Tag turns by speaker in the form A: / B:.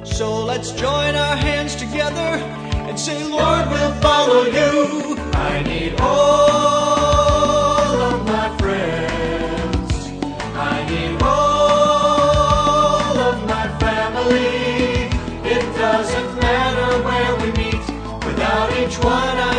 A: So let's join our hands together and say, Lord, we'll follow you. I need all of my friends. I need all of my family. It doesn't matter where we meet, without each one